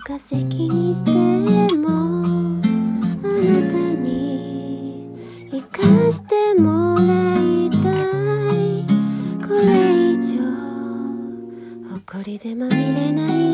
化石にしてもあなたに生かしてもらいたい。これ以上誇りでまみれない